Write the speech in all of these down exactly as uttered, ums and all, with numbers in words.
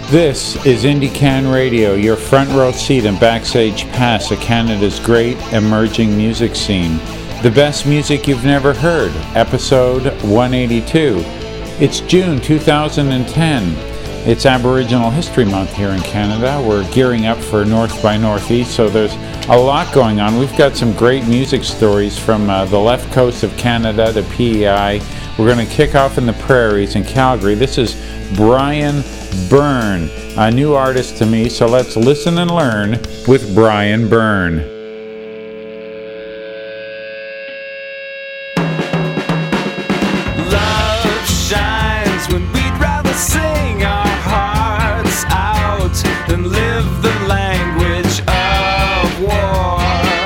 This is IndieCan Radio, your front row seat and backstage pass of Canada's great emerging music scene. The best music you've never heard, episode one eighty-two. It's June two thousand ten. It's Aboriginal History Month here in Canada. We're gearing up for North by Northeast, so there's a lot going on. We've got some great music stories from uh, the left coast of Canada to P E I. We're going to kick off in the prairies in Calgary. This is Brian Byrne, a new artist to me, so let's listen and learn with Brian Byrne. Love shines when we'd rather sing our hearts out than live the language of war.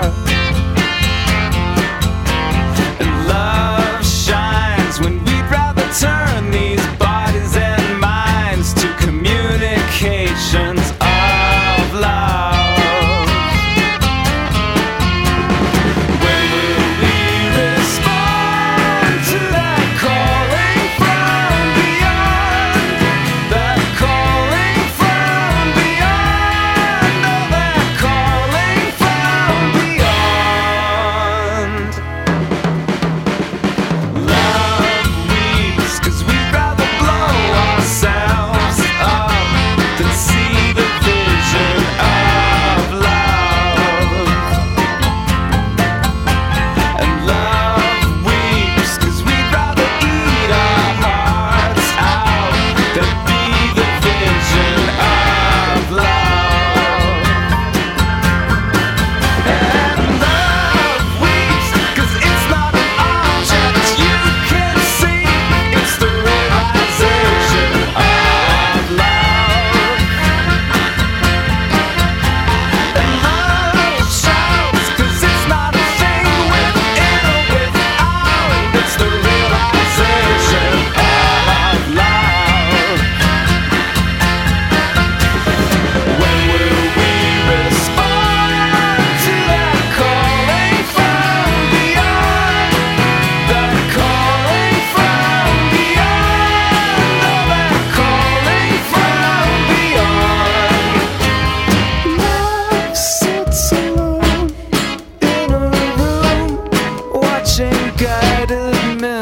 And love shines when we'd rather turn these bodies and minds to communications of love. When will we respond to that calling from beyond? That calling from beyond. Oh, that calling from beyond. Love weeps 'cause we'd rather blow ourselves up than see the vision of love. And love weeps 'cause we'd rather eat our hearts out than be the vision of love. And love weeps 'cause it's not an object you can see, it's the realization of love. And love shouts 'cause it's not a thing within or without, it's the realization of love. When will we respond to that calling from beyond? That calling from beyond. Oh, that calling from beyond. Love sits alone in a room, watching guided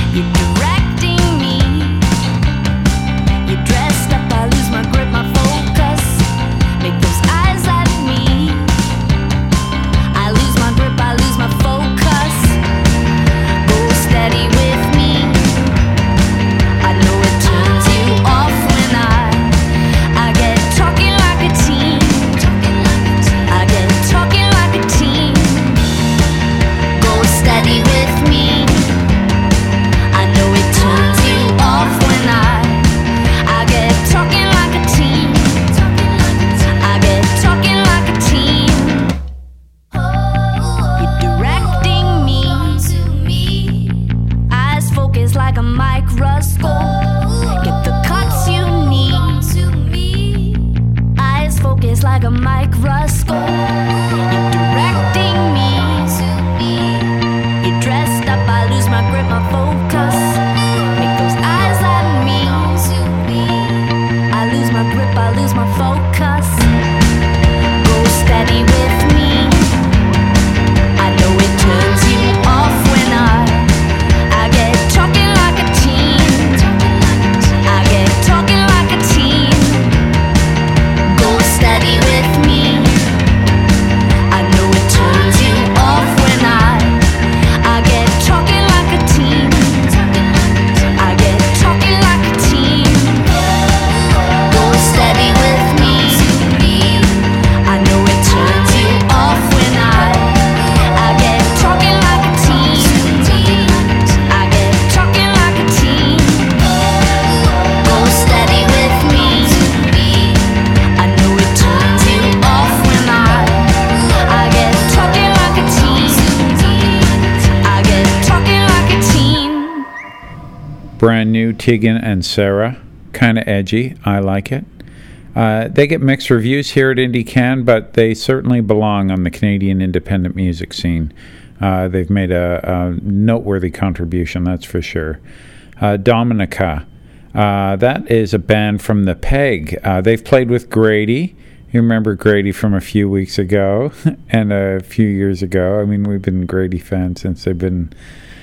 Brand new Tegan and Sara, kind of edgy. I like it. Uh, they get mixed reviews here at IndieCan, but they certainly belong on the Canadian independent music scene. Uh, they've made a, a noteworthy contribution, that's for sure. Uh, Dominica, uh, that is a band from the Peg. Uh, they've played with Grady. You remember Grady from a few weeks ago and a few years ago. I mean, we've been Grady fans since they've been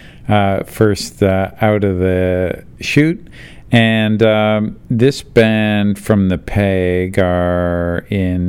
uh, first uh, out of the chute. And um, this band from the Peg are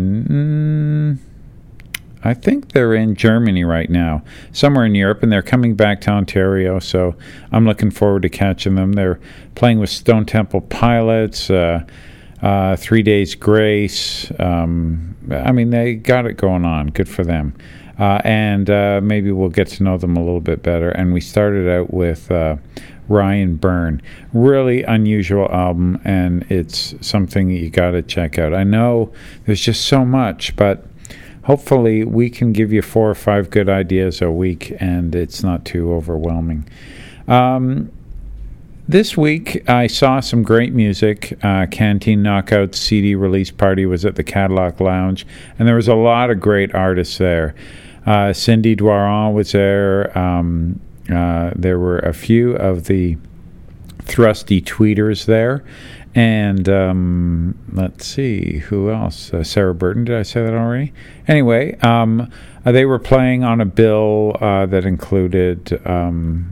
in, mm, I think they're in Germany right now, somewhere in Europe, and they're coming back to Ontario, so I'm looking forward to catching them. They're playing with Stone Temple Pilots, uh, uh, Three Days Grace. Um, I mean, they got it going on. Good for them. Uh, and uh, maybe we'll get to know them a little bit better. And we started out with uh, Ryan Byrne. Really unusual album, and it's something you got to check out. I know there's just so much, but hopefully we can give you four or five good ideas a week, and it's not too overwhelming. Um, this week I saw some great music. Uh, Canteen Knockout C D release party was at the Cadillac Lounge, and there was a lot of great artists there. Uh, Cindy Dwaron was there. Um, uh, there were a few of the thrusty tweeters there. And um, let's see, who else? Uh, Sarah Burton, did I say that already? Anyway, um, uh, they were playing on a bill uh, that included um,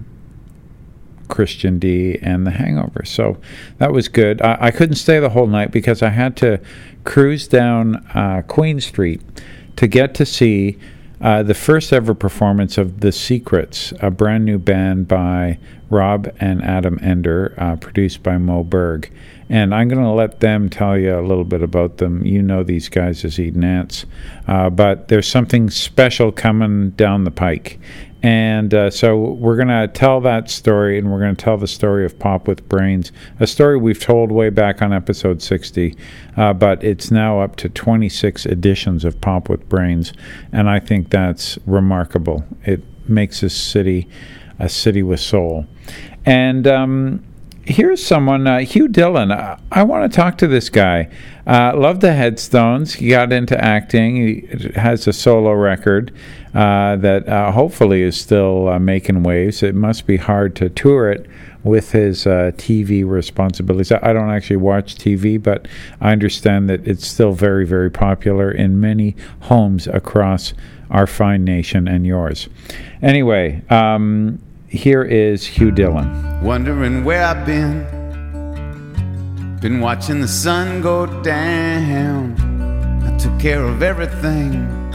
Christian D and The Hangover. So that was good. I, I couldn't stay the whole night because I had to cruise down uh, Queen Street to get to see Uh, the first ever performance of The Secrets, a brand new band by Rob and Adam Ender, uh, produced by Mo Berg. And I'm going to let them tell you a little bit about them. You know these guys as eating ants. Uh, but there's something special coming down the pike. And uh, so we're going to tell that story, and we're going to tell the story of Pop with Brains, a story we've told way back on episode sixty, uh, but it's now up to twenty-six editions of Pop with Brains, and I think that's remarkable. It makes this city a city with soul. And um, here's someone, uh, Hugh Dillon. I, I want to talk to this guy. Uh, love the Headstones. He got into acting. He has a solo record uh, that uh, hopefully is still uh, making waves. It must be hard to tour it with his uh, T V responsibilities. I don't actually watch T V, but I understand that it's still very, very popular in many homes across our fine nation and yours. Anyway, um, Here is Hugh Dillon. Wondering where I've been. Been watching the sun go down. I took care of everything,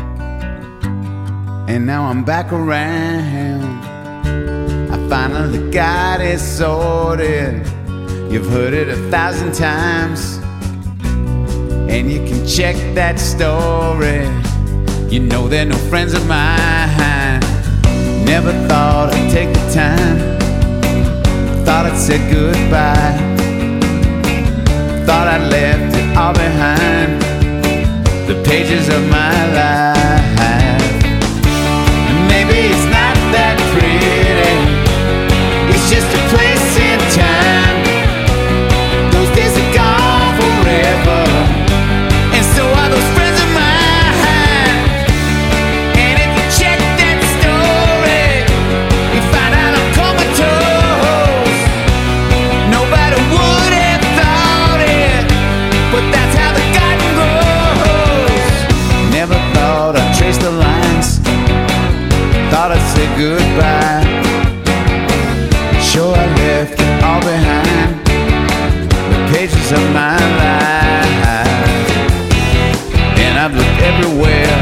and now I'm back around. I finally got it sorted. You've heard it a thousand times, and you can check that story. You know they're no friends of mine. Never thought I'd take the time. Thought I'd say goodbye. Thought I'd left it all behind. The pages of my life. And maybe it's not that pretty. It's just a place in time. Those days are gone forever, and so are those friends of mine. And if you check that story, you find out I'm comatose. Nobody would have thought it, but that's how the garden grows. Never thought I'd trace the lines. Thought I'd say goodbye. Sure I left it all behind. Pages of my life, and I've looked everywhere.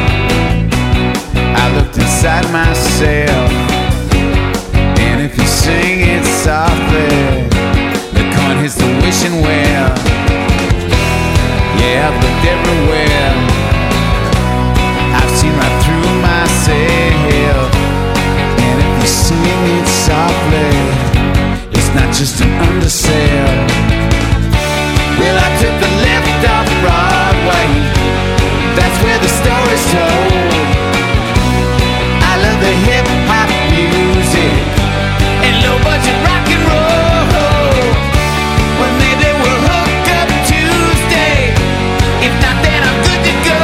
I looked inside myself, and if you sing it softly, the coin hits the wishing well. Yeah, I've looked everywhere. I've seen right through myself, and if you sing it softly, it's not just an undersell. Well, I took the left off Broadway. That's where the story's told. I love the hip-hop music and low-budget rock and roll. Well, maybe we'll hook up Tuesday. If not, then I'm good to go.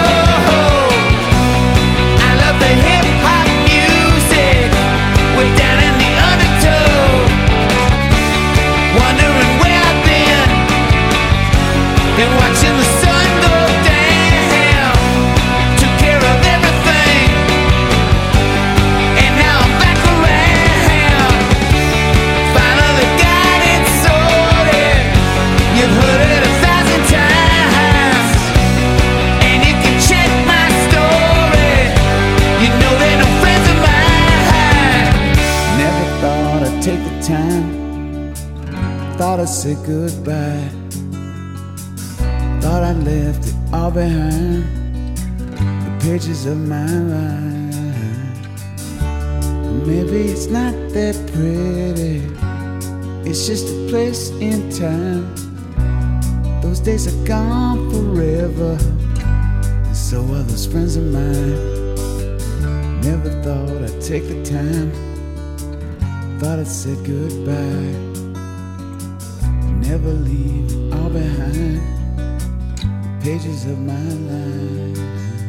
I love the hip-hop music. We're down in the undertow. Wondering where I've been. Been watching the sun go down. Took care of everything, and now I'm back around. Finally got it sorted. You've heard it a thousand times, and you can check my story. You know they're no friends of mine. Never thought I'd take the time. Thought I'd say goodbye. Thought I left it all behind. The pages of my life. Maybe it's not that pretty. It's just a place in time. Those days are gone forever, and so are those friends of mine. Never thought I'd take the time. Thought I'd say goodbye. Never leave it all behind. Pages of my life.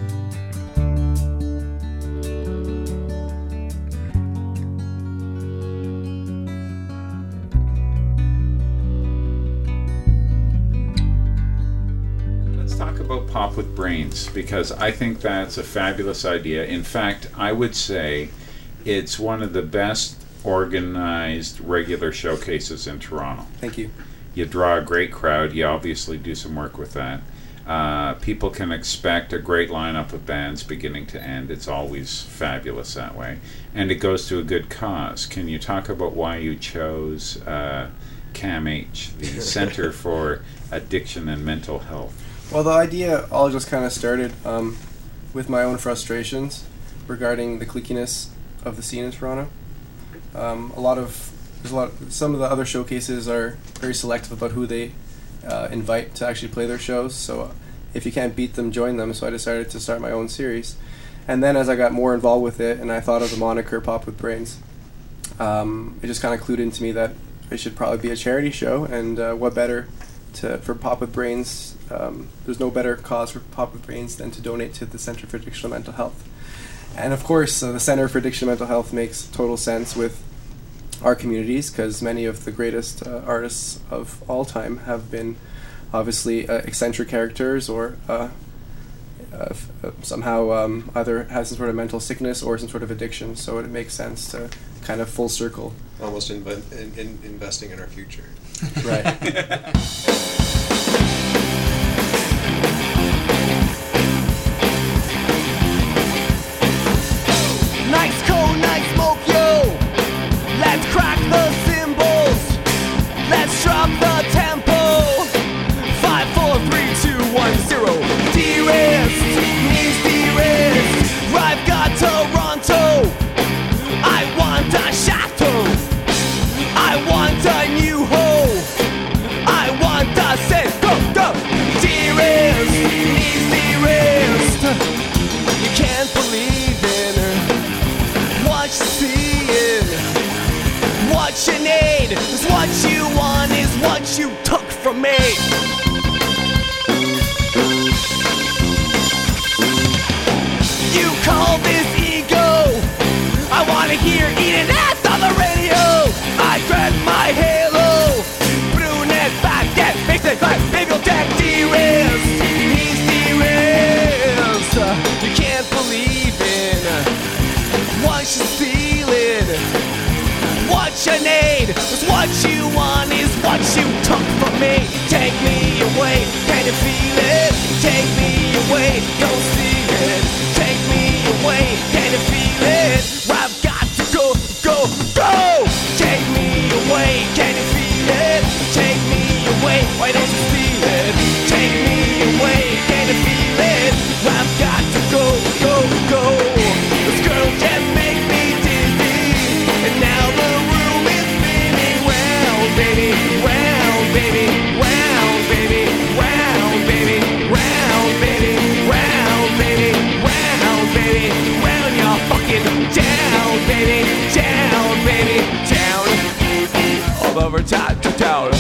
Let's talk about Pop with Brains, because I think that's a fabulous idea. In fact, I would say it's one of the best organized regular showcases in Toronto. Thank you. You draw a great crowd. You obviously do some work with that. Uh, people can expect a great lineup of bands beginning to end. It's always fabulous that way. And it goes to a good cause. Can you talk about why you chose uh, CAMH, the Center for Addiction and Mental Health? Well, the idea all just kind of started um, with my own frustrations regarding the cliquiness of the scene in Toronto. Um, a lot of, there's a lot, some of the other showcases are very selective about who they Uh, invite to actually play their shows, so if you can't beat them, join them. So I decided to start my own series, and then as I got more involved with it and I thought of the moniker Pop with Brains, um, it just kind of clued into me that it should probably be a charity show, and uh, what better to for Pop with Brains, um, there's no better cause for Pop with Brains than to donate to the Center for Addiction and Mental Health. And of course uh, the Center for Addiction and Mental Health makes total sense with our communities, because many of the greatest uh, artists of all time have been obviously uh, eccentric characters, or uh, uh, f- uh, somehow um, either has some sort of mental sickness or some sort of addiction. So it makes sense to kind of full circle. Almost inve- in, in investing in our future. Right. Nice cold, nice smoke, yo. Let's crack the cymbals. Let's drop the tempo. Five, four, three, two, one, zero. Dearest, needs dearest. I've got Toronto. I want a chateau. I want a new home. I want a set. Go, go. Dearest, needs dearest. You can't believe in what you seeing. What you need is what you want, is what you took from me. You call this ego. I wanna hear eating ass on the radio. I grab my halo. Brunette, baguette, mix it back, bibliothèque, dearest. He's dearest. You can't believe in what you're stealing. What you need is what you want, is what you took from me. Take me away, can you feel it? Take me away, don't see it. Take me away, can you feel it? I've got to go, go, go. Take me away, can you feel it? Take me away, why don't you feel it? Take me away, can you feel it? I've got to go, go, go. This girl just makes me dizzy, and now the room is spinning round, baby, round, baby, round, baby, round, baby, round, baby, round, baby, round, baby, round, you're fucking down, baby, down, baby, down, all over top to town.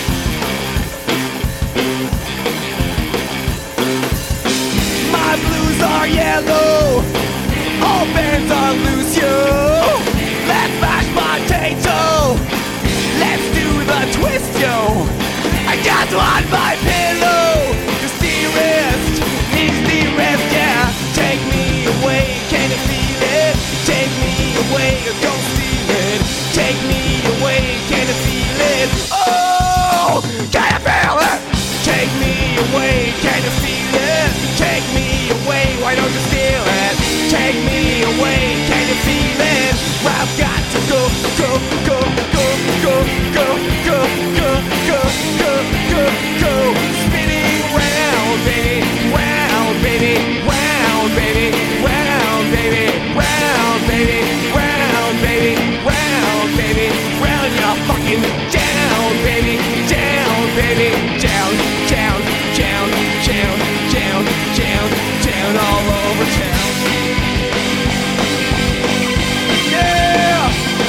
My blues are yellow, all bands are loose, yo. Let's mash potato, let's do the twist, yo. I got on my pillow, cause dearest needs the rest, yeah. Take me away, can you feel it? Take me away, don't steal it. Take me away, can you feel it? Oh, can you feel it? Take me away, can you feel it? Take me away, why don't you steal it? Take me away, can you feel it? I've got to go, go, go, go, go, go, go, go, go, go, go, go. Spinning round, baby, round, baby, round, baby, round, baby, round, baby, round, baby, round, baby, round, you're fucking down, baby, down, baby, down, down, down, down, down, down, down, all over town. Yeah!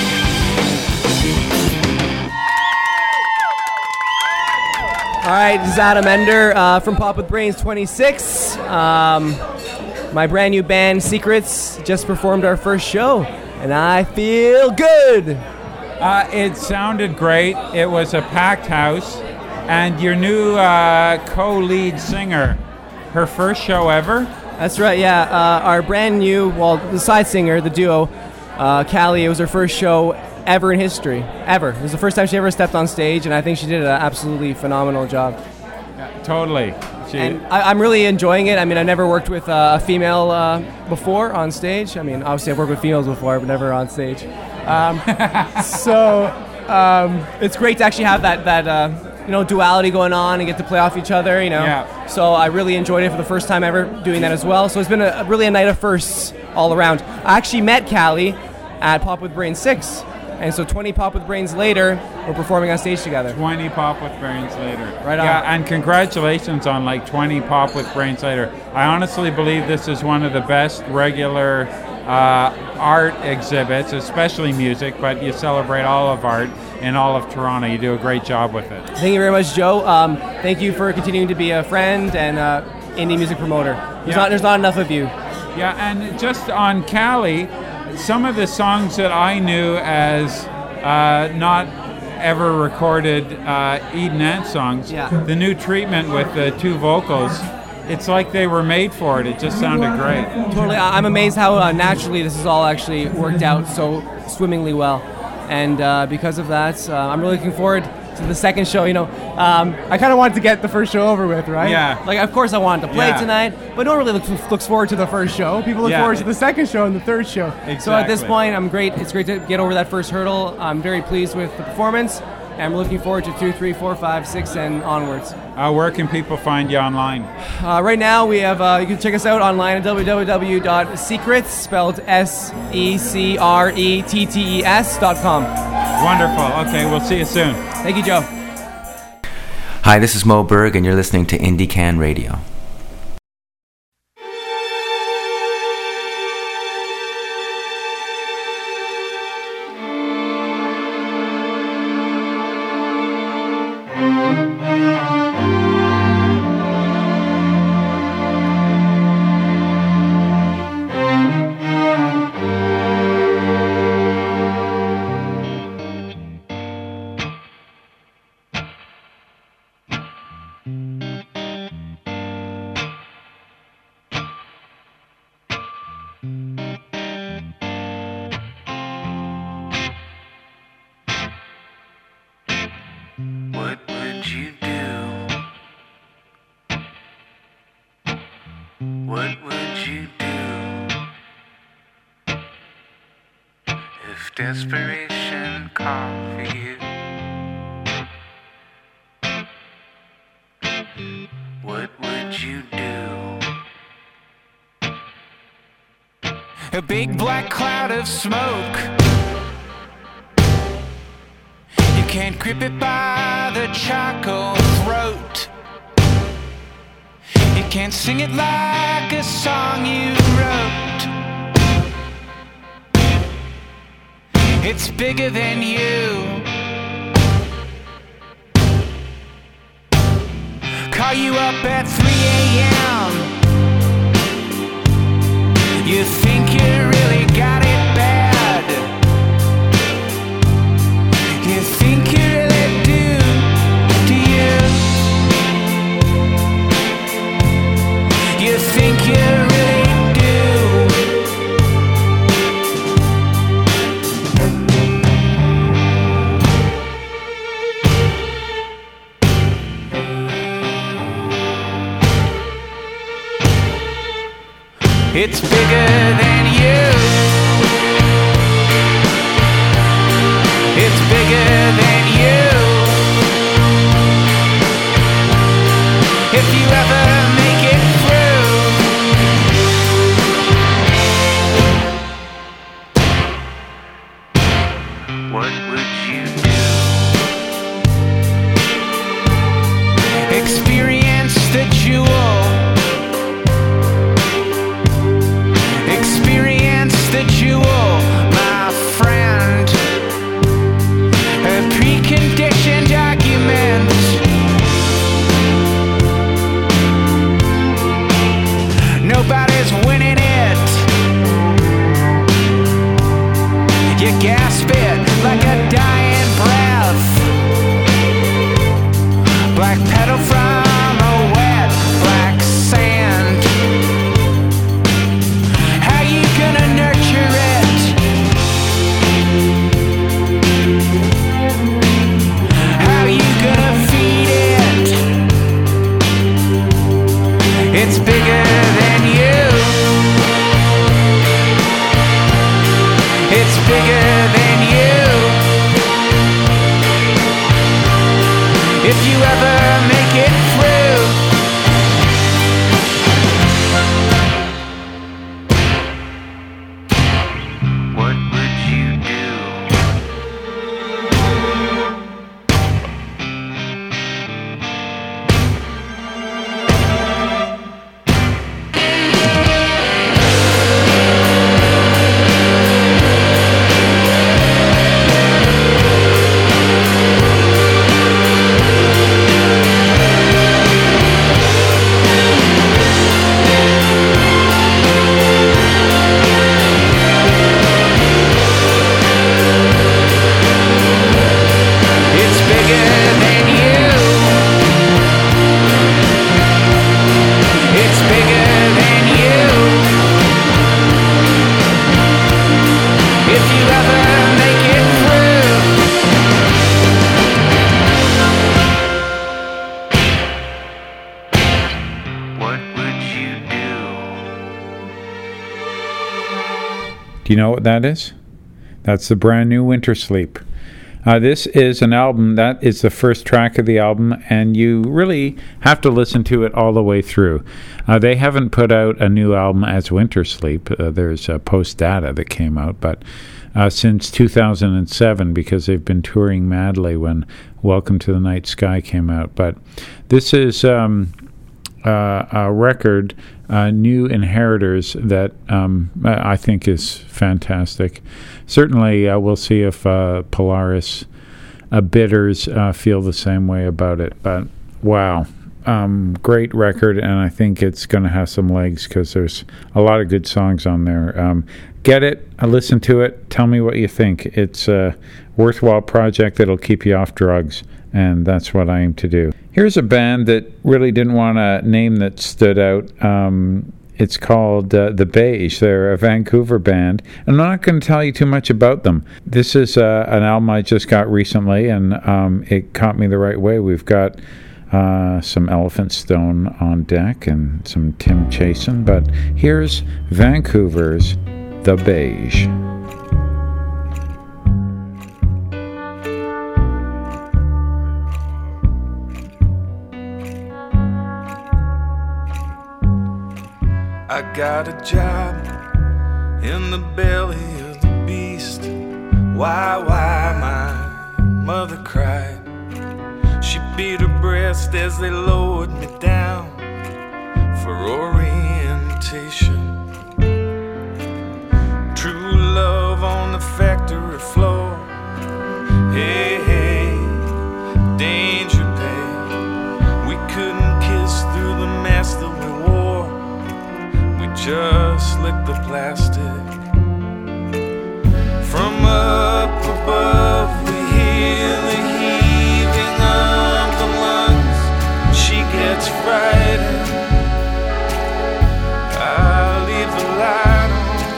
All right, this is Adam Ender uh, from Pop with Brains twenty-six. Um, my brand new band, Secrets, just performed our first show, and I feel good. Uh, it sounded great. It was a packed house. And your new uh, co-lead singer, her first show ever? That's right, yeah. Uh, our brand new, well, the side singer, the duo, uh, Callie, it was her first show ever in history. Ever. It was the first time she ever stepped on stage, and I think she did an absolutely phenomenal job. Yeah, totally. She, And I, I'm really enjoying it. I mean, I've never worked with uh, a female uh, before on stage. I mean, obviously I've worked with females before, but never on stage. Um, so um, it's great to actually have that, that uh, you know, duality going on and get to play off each other, you know. Yeah. So I really enjoyed it for the first time ever doing that as well. So it's been a, really a night of firsts all around. I actually met Callie at Pop with Brains six. And so twenty Pop with Brains later, we're performing on stage together. twenty Pop with Brains later. Right on. Yeah, and congratulations on like twenty Pop with Brains later. I honestly believe this is one of the best regular uh, art exhibits, especially music, but you celebrate all of art in all of Toronto. You do a great job with it. Thank you very much, Joe. Um, thank you for continuing to be a friend and uh, indie music promoter. There's, Yeah. not, there's not enough of you. Yeah, and just on Callie, some of the songs that I knew as uh, not ever recorded uh, Eden Ant songs, Yeah. the new treatment with the two vocals, it's like they were made for it. It just sounded great. Totally. I- I'm amazed how uh, naturally this has all actually worked out so swimmingly well. And uh, because of that, uh, I'm really looking forward to the second show. You know, um, I kind of wanted to get the first show over with, right? Yeah. Like, of course I wanted to play Yeah. tonight, but no one really looks, looks forward to the first show. People look Yeah. forward to the second show and the third show. Exactly. So at this point, I'm great. It's great to get over that first hurdle. I'm very pleased with the performance, and I'm looking forward to two, three, four, five, six, and onwards. Uh, where can people find you online? Uh, right now, we have. Uh, you can check us out online at w w w dot secrets, spelled S E C R E T T E S dot com. Wonderful. Okay, we'll see you soon. Thank you, Joe. Hi, this is Mo Berg, and you're listening to Indie Can Radio. What would you do? What would you do if desperation called for you? What would you do? A big black cloud of smoke. You can't grip it by the charcoal throat. You can't sing it like a song you wrote. It's bigger than you. Call you up at three a.m. You think you really got it bad. You think you really do, do you? You think you really do? It's bigger than you. It's bigger than you. If you ever make it through, what would you do? Experience the jewel. Experience the jewel, my friend. A preconditioned argument. Nobody's winning it. You gasp it like a dying breath. Black pedal from a wet black sand. How you gonna nurture it? How you gonna feed it? It's bigger than you. It's bigger than you. If you ever make it through, what would you do? Do you know what that is? That's the brand new Winter Sleep. Uh, this is an album that is the first track of the album, and you really have to listen to it all the way through. Uh, they haven't put out a new album as Winter Sleep. Uh, there's uh, Post Data that came out, but uh, since two thousand seven, because they've been touring madly when Welcome to the Night Sky came out. But this is um, uh, a record, uh, New Inheritors, that um, I think is fantastic. Certainly, uh, we'll see if uh, Polaris uh, bidders uh, feel the same way about it. But wow, um, great record, and I think it's going to have some legs because there's a lot of good songs on there. Um, get it, uh, listen to it, tell me what you think. It's a worthwhile project that'll keep you off drugs, and that's what I aim to do. Here's a band that really didn't want a name that stood out. Um, It's called uh, The Beige. They're a Vancouver band. I'm not going to tell you too much about them. This is uh, an album I just got recently, and um, it caught me the right way. We've got uh, some Elephant Stone on deck and some Tim Chasen, but here's Vancouver's The Beige. I got a job in the belly of the beast. Why, why, my mother cried. She beat her breast as they lowered me down for orientation. True love on the factory floor. Hey, hey, danger pay. We couldn't kiss through the mask that we wore. Just lick the plastic. From up above we hear the heaving of the lungs. She gets frightened. I leave the light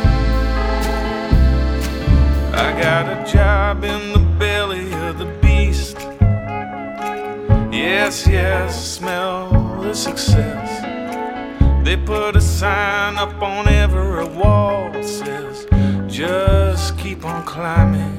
on. I got a job in the belly of the beast. Yes, yes, smell the success. They put a sign up on every wall that says, just keep on climbing.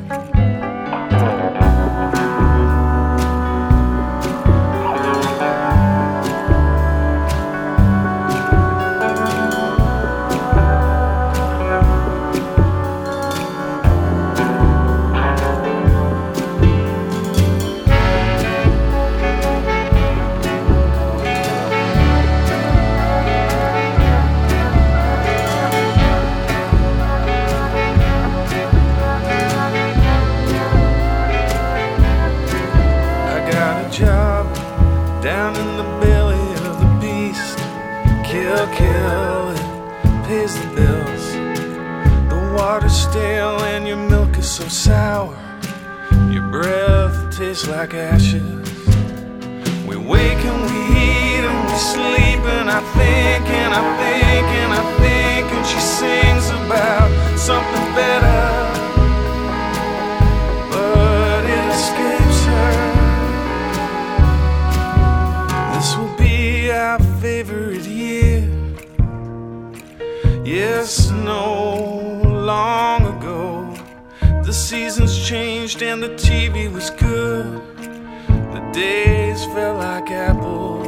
Down in the belly of the beast. Kill, kill, it pays the bills. The water's stale and your milk is so sour. Your breath tastes like ashes. We wake and we eat and we sleep, and I think and I think and I think, and she sings about something better, but it escapes her. This will be our favorite year. Yes, no, long ago the seasons changed and the T V was good. The days felt like apples.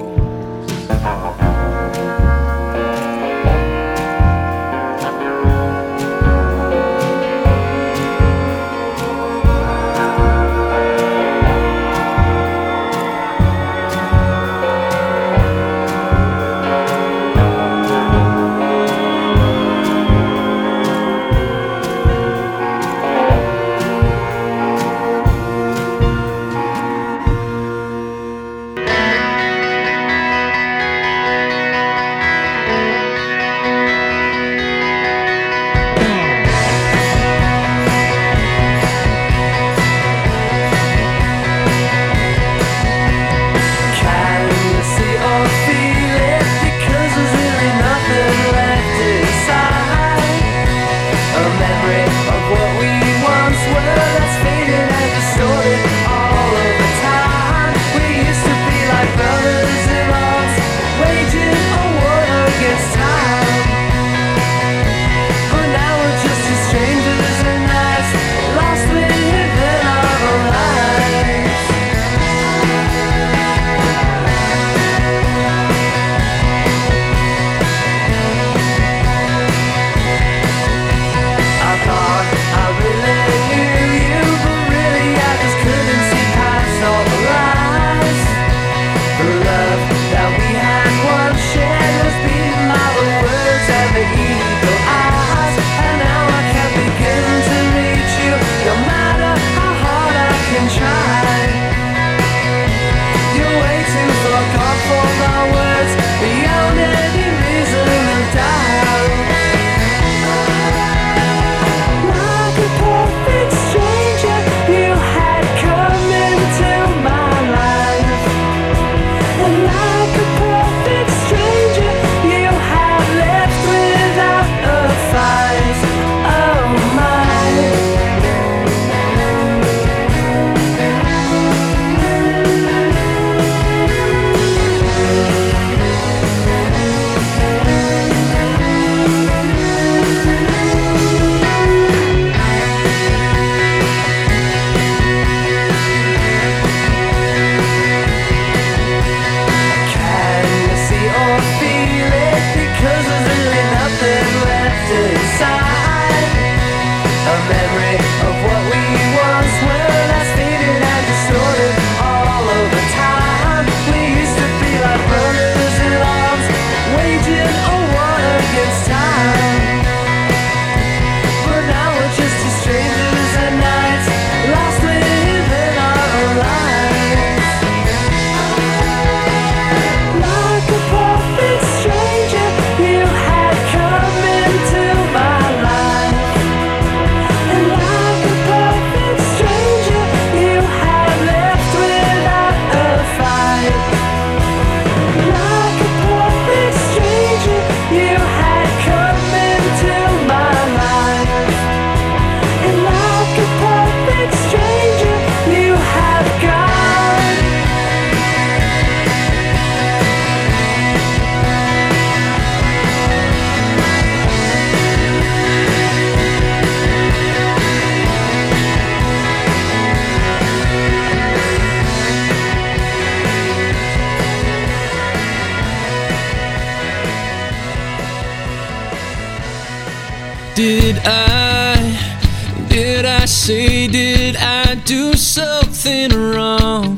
did I, did I say, did I do something wrong?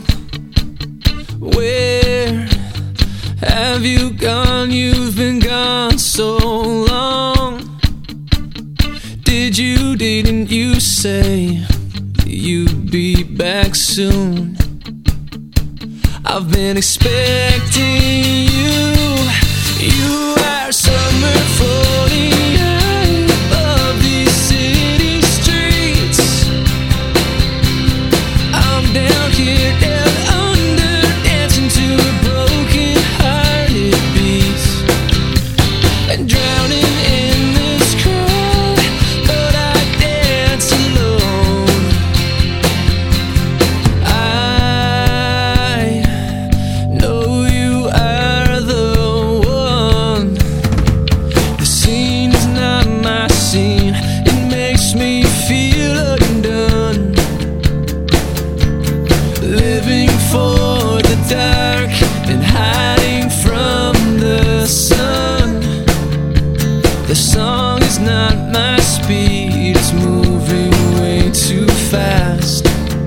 Where have you gone? You've been gone so long. Did you, didn't you say you'd be back soon? I've been expecting you. You are somewhere floating high above these city streets. I'm down here, down under, dancing to a broken-hearted beat, and drowning in this crowd, but I dance alone. I know you are the one. The scene is not my scene. It makes me feel undone. Living for the dark and hiding from the sun. The song is not my speed. It's moving way too fast.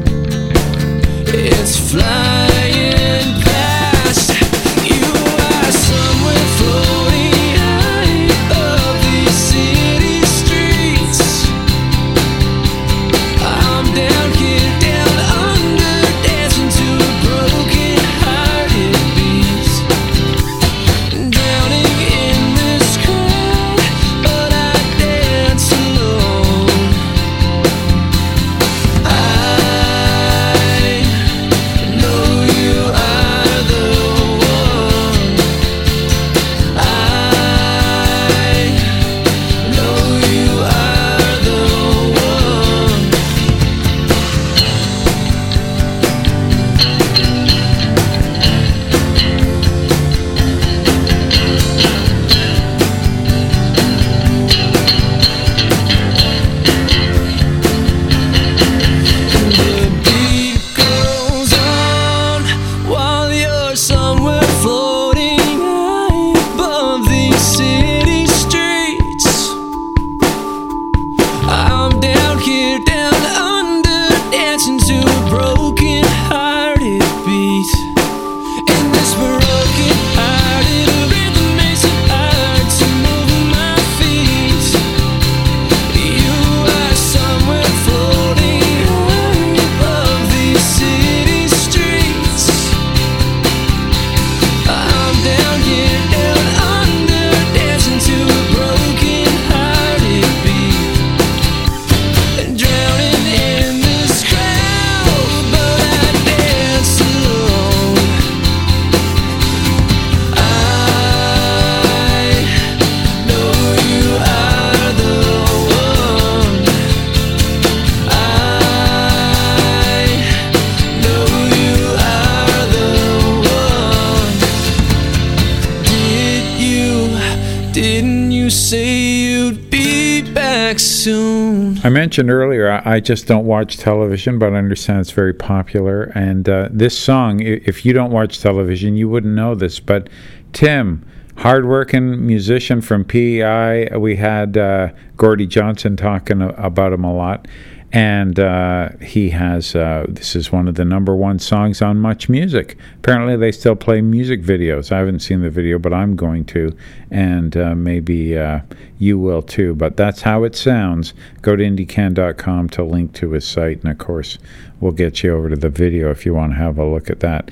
It's flying past. You are somewhere floating high above these city streets. I'm down here, down under, dancing to a broken-hearted beat, drowning in this crowd, but I dance alone. I know you are the one. I know you are the one. The beat goes on while you're somewhere floating high above these city streets. I'm down here, down under, dancing to a broken-hearted beat. And this broken-hearted rhythm makes it hard to move my feet. You are somewhere floating high above these city streets. I'm down here, down under, dancing to a broken-hearted beat, and drowning in this crowd, but I dance alone. I know you are the one. I know you are the one. Did you, didn't you say you'd be back soon? I mentioned earlier, I I just don't watch television, but I understand it's very popular. And uh, this song, i- if you don't watch television, you wouldn't know this. But Tim, hardworking musician from P E I, we had uh, Gordie Johnson talking a- about him a lot. And uh, he has, uh, this is one of the number one songs on Much Music. Apparently they still play music videos. I haven't seen the video, but I'm going to. And uh, maybe uh, you will too. But that's how it sounds. Go to indie can dot com to link to his site. And of course, we'll get you over to the video if you want to have a look at that.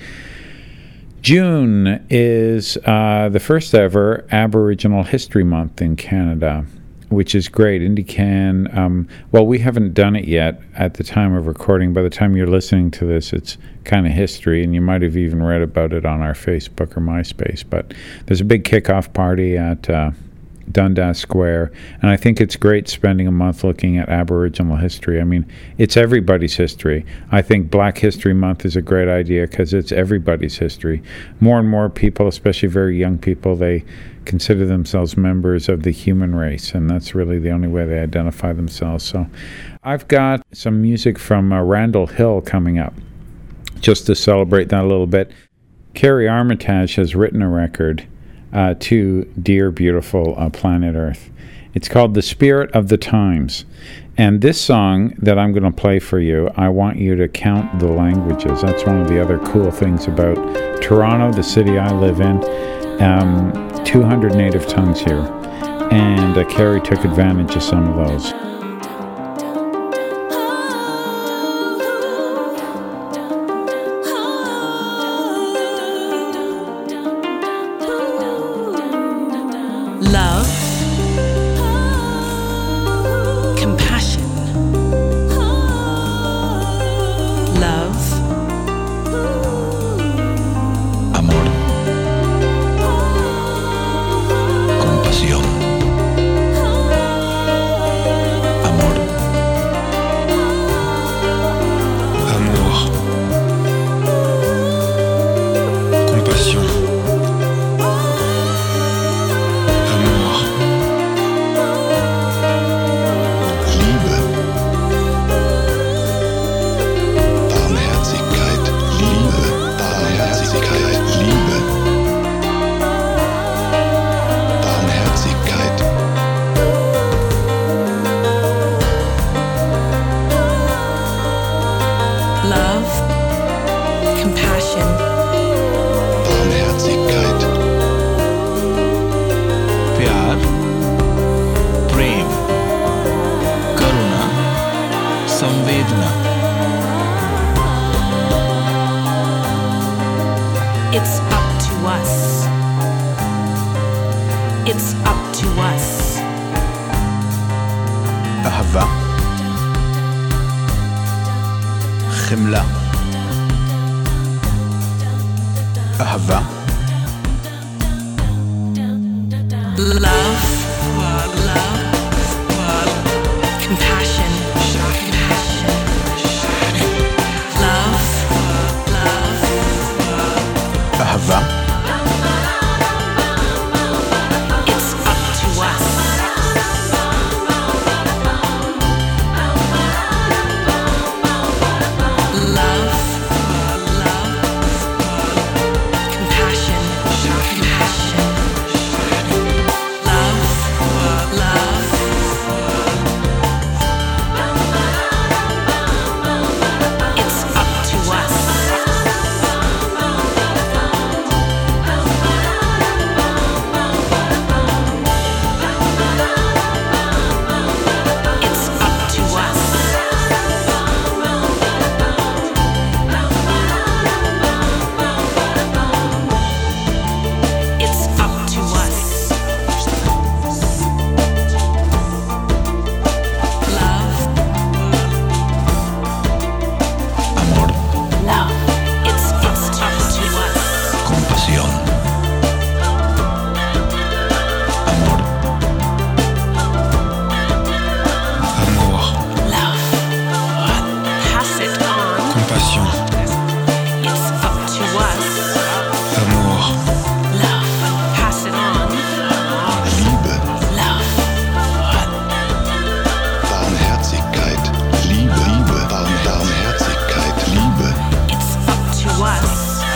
June is uh, the first ever Aboriginal History Month in Canada, which is great. IndieCan, um, well, we haven't done it yet at the time of recording. By the time you're listening to this, it's kind of history, and you might have even read about it on our Facebook or MySpace. But there's a big kickoff party at uh, Dundas Square, and I think it's great spending a month looking at Aboriginal history. I mean, it's everybody's history. I think Black History Month is a great idea because it's everybody's history. More and more people, especially very young people, they consider themselves members of the human race, and that's really the only way they identify themselves. So I've got some music from uh, Randall Hill coming up, just to celebrate that a little bit. Carrie Armitage has written a record uh, to Dear Beautiful uh, Planet Earth, It's called The Spirit of the Times. And this song that I'm going to play for you, I want you to count the languages. That's one of the other cool things about Toronto, the city I live in. Um, two hundred native tongues here. And uh, Carrie took advantage of some of those. Love, compassion, love, amor, compasión, amor, amour, compassion. It's up to us. It's up to us. אהבה, חמלה, אהבה, love, love, compassion, compassion, love, love, אהבה. it's up to us. Love, love, compassion, compassion, love, love, it's up to us. It's up to us. It's up to us. Love, Amor, love, it's it's up to us. compasión. Amor, amour, Love, pass it on. compassion. It's up to us. Amour, Love, pass it on. Liebe, Love, Barmherzigkeit, Liebe, Liebe, Barm, Barmherzigkeit, Liebe. it's up to us.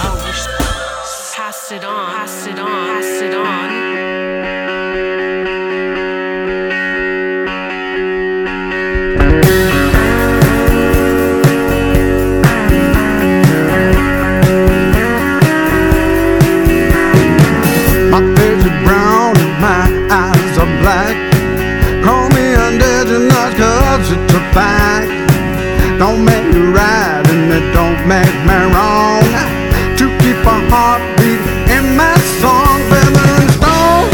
Pass it on. Pass it on. Pass it on. My face is brown and my eyes are black. Call me indigenous cause it's a fact. Don't make me right and it don't make me wrong. To keep a heartbeat in my song. Feather and stone,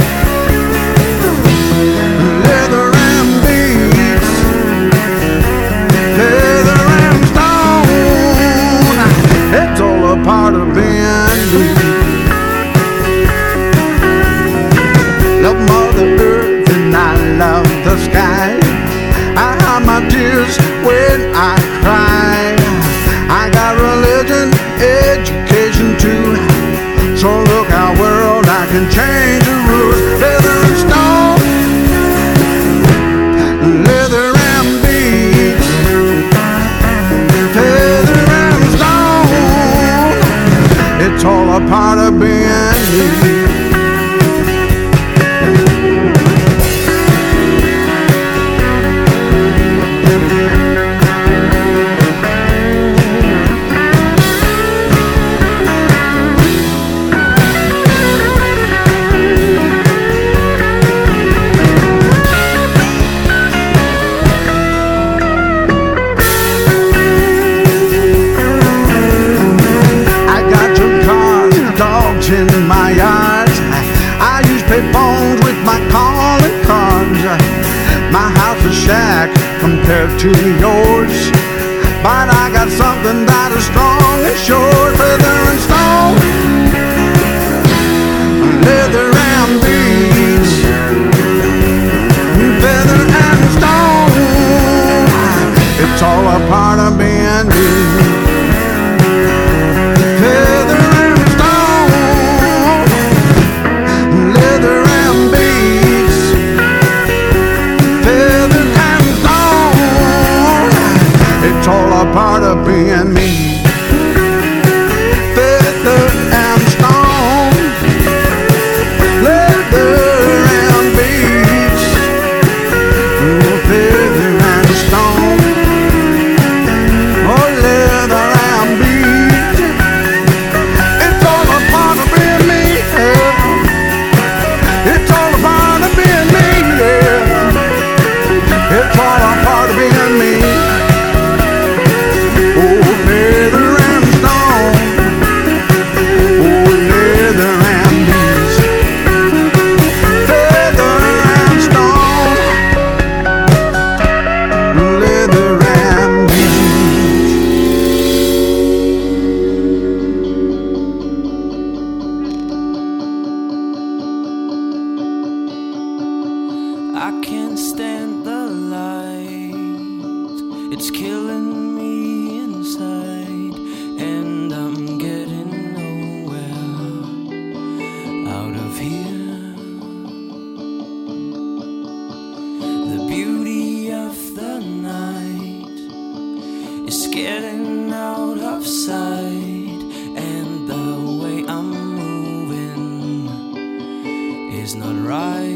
leather and beads, leather and stone. It's all a part of being me. Love Mother Earth and I love the sky. I hide my tears when I cry. I got religion, education too. So look our world, I can change the rules. Leather and stone, leather and beads, feather and stone. It's all a part of being me. lights in my yard. I use pay phones with my calling cards. My house is shack compared to yours, but I got something that is strong and sure. Feather and stone, leather and beads. Feather and stone, it's all a part of being me. Feather and stone, leather and beads. Feather and stone, it's all a part of being me. Feather and stone, leather and beads. Feather and stone, oh leather and beads. It's all a part of being me, yeah. It's all a part of being me, yeah. It's all a part of being me. Oh, feather and stone, oh leather and beads. Feather and stone, leather and beads. I can't stand the light. It's killing me inside, and I'm getting nowhere out of here. The beauty of the night is getting out of sight, and the way I'm moving is not right.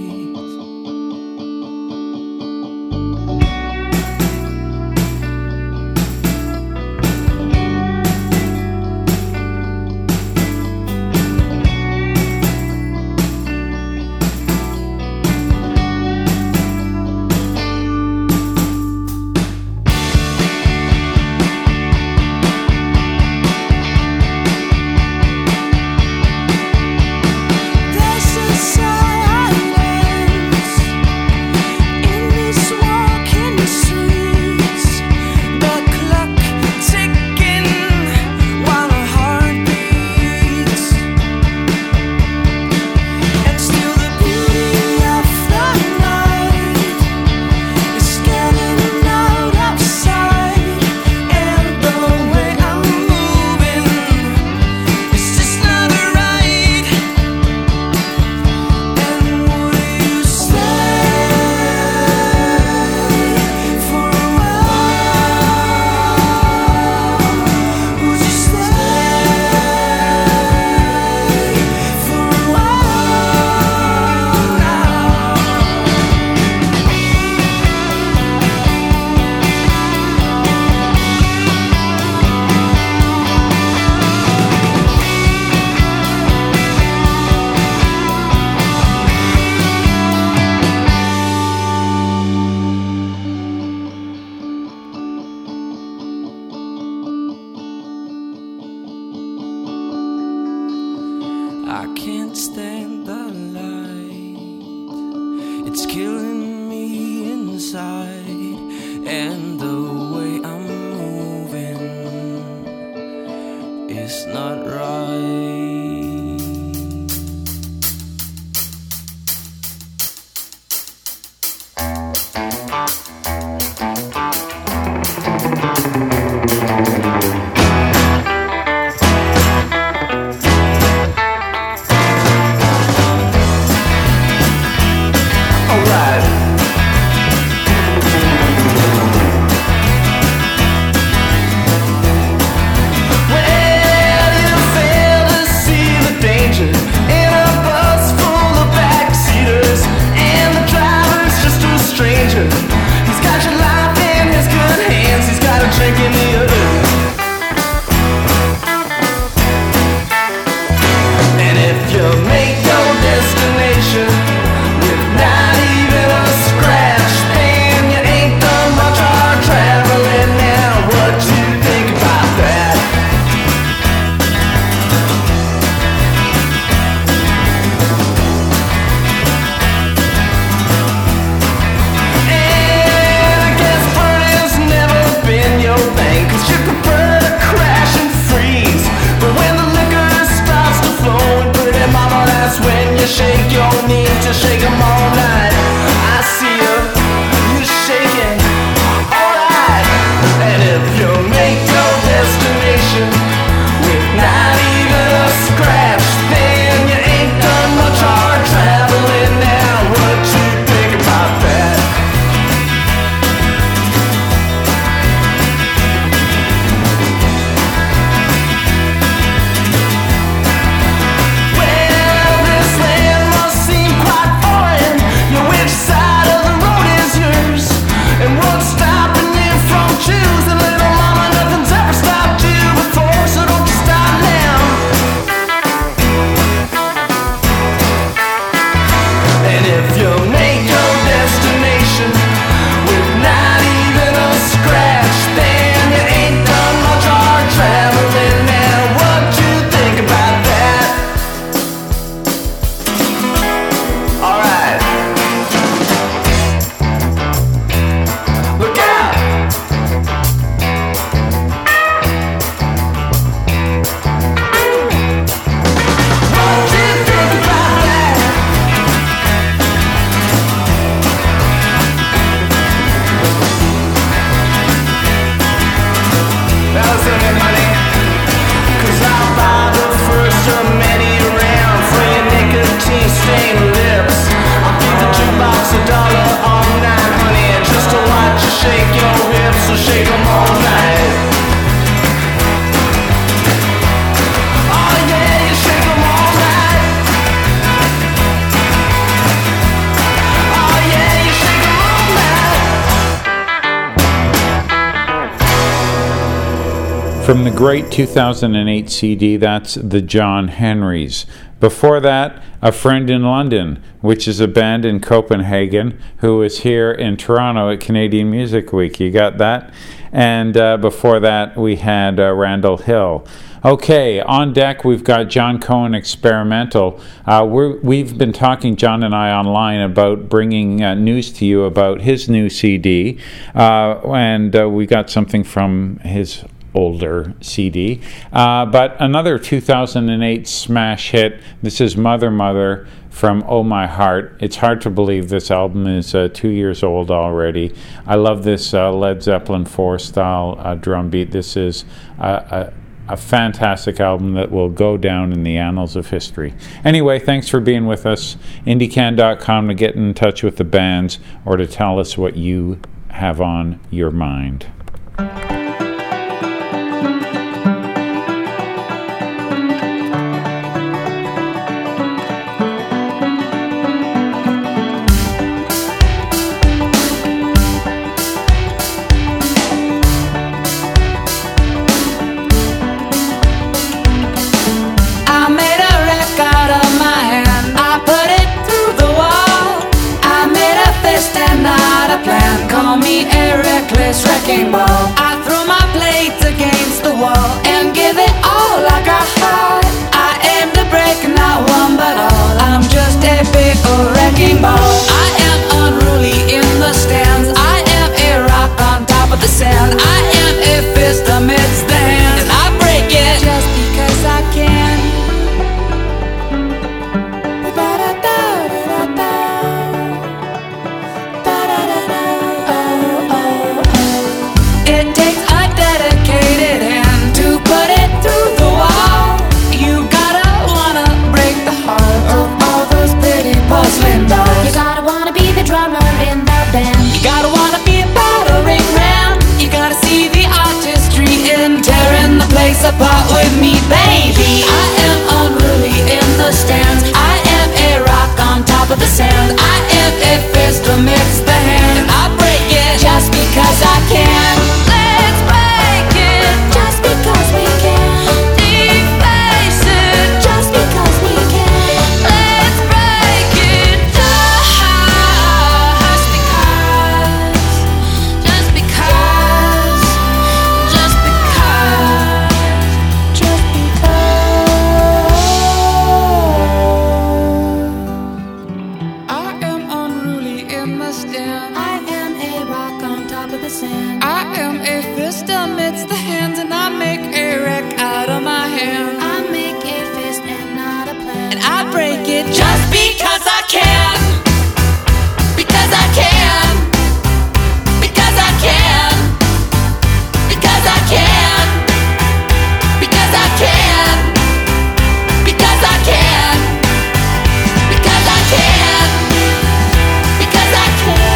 There's a silence in these walking streets, the clock ticking while our heart beats, and still the beauty of the night is getting out of sight, and the way I'm moving is just not right. And would you stay for a while? Would you stay for a while now? I can't stand the light. It's killing me inside, and the way I'm moving is not right. Well, you failed to From the great two thousand eight C D, that's the John Henrys. Before that, A Friend in London, which is a band in Copenhagen who is here in Toronto at Canadian Music Week. You got that? And uh, before that, we had uh, Randall Hill. Okay, on deck, we've got John Cohen Experimental. Uh, we're, we've been talking, John and I, online about bringing uh, news to you about his new C D. Uh, and uh, we got something from his older C D. Uh, but another two thousand eight smash hit. This is Mother Mother from Oh My Heart. It's hard to believe this album is uh, two years old already. I love this uh, Led Zeppelin four style uh, drum beat. This is uh, a A fantastic album that will go down in the annals of history. Anyway, thanks for being with us. Indiecan dot com to get in touch with the bands or to tell us what you have on your mind. Wrecking ball. I throw my blades against the wall and give it all I got. I aim to break not one but all. I'm just a big old wrecking ball. I am unruly in the stands. I am a rock on top of the sand. I am a fist amidst the hands, and I break it just because I can. It takes a dedicated hand to put it through the wall. You gotta wanna break the heart of all those pretty porcelain dolls. You gotta wanna be the drummer in the band. You gotta wanna be a battering ram. You gotta see the artistry in tearing the place apart with me, baby. I am unruly in the stands. I am a rock on top of the sand. I am a fist amidst the hand, and I break it just because I can. Let's break it just because we can. Deface it just because we can. Let's break it just because. Just because. Just because. Just because. I am unruly in the stand. I am a rock on top of the sand. I am a fist amidst the hands, and I make a wreck out of my hand. I make a fist and not a plan. And I break it just because I can. Because I can. Because I can. Because I can. Because I can. Because I can. Because I can. Because I can.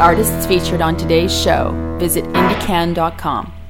artists featured on today's show, visit indie can dot com.